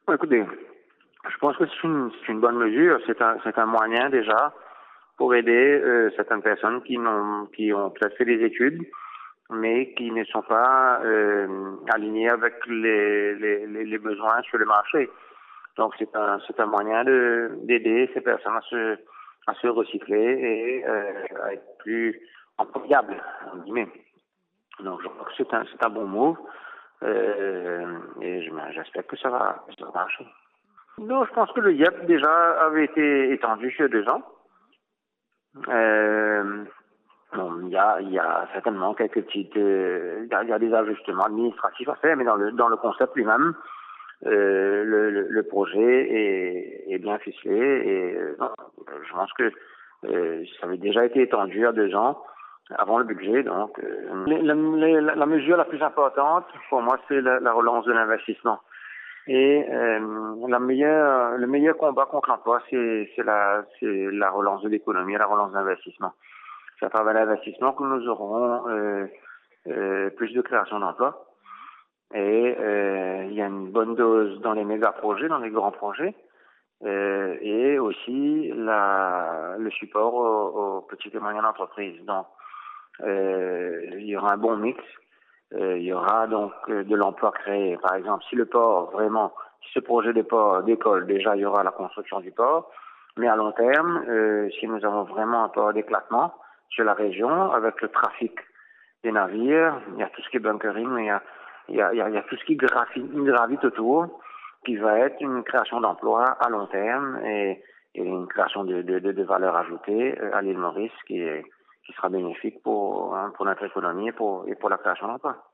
Écoutez, je pense que c'est une bonne mesure. C'est un moyen déjà pour aider certaines personnes qui ont peut-être fait des études, mais qui ne sont pas alignées avec les besoins sur le marché. Donc c'est un moyen d'aider ces personnes à se recycler et à être plus employables, entre guillemets. Donc je crois que c'est un bon move et j'espère que ça va marcher. Non, je pense que le YEP déjà avait été étendu sur 2 ans. Bon, il y a certainement quelques petites, il y a des ajustements administratifs à faire, mais dans le concept lui-même, le projet est bien ficelé et non, je pense que ça avait déjà été étendu à 2 ans avant le budget. Donc, la mesure la plus importante pour moi, c'est la relance de l'investissement. Et le meilleur combat contre l'emploi, c'est la relance de l'économie, la relance de l'investissement. C'est à travers l'investissement que nous aurons plus de création d'emplois. Et il y a une bonne dose dans les méga projets, dans les grands projets, et aussi le support aux petites et moyennes entreprises. Donc, il y aura un bon mix. Il y aura donc de l'emploi créé. Par exemple, si le port, vraiment, si ce projet de port décolle, déjà, il y aura la construction du port. Mais à long terme, si nous avons vraiment un port d'éclatement sur la région, avec le trafic des navires, il y a tout ce qui est bunkering, mais il y a tout ce qui gravite autour, qui va être une création d'emplois à long terme et une création de valeur ajoutée à l'île Maurice qui sera bénéfique pour notre économie et pour la création d'emplois.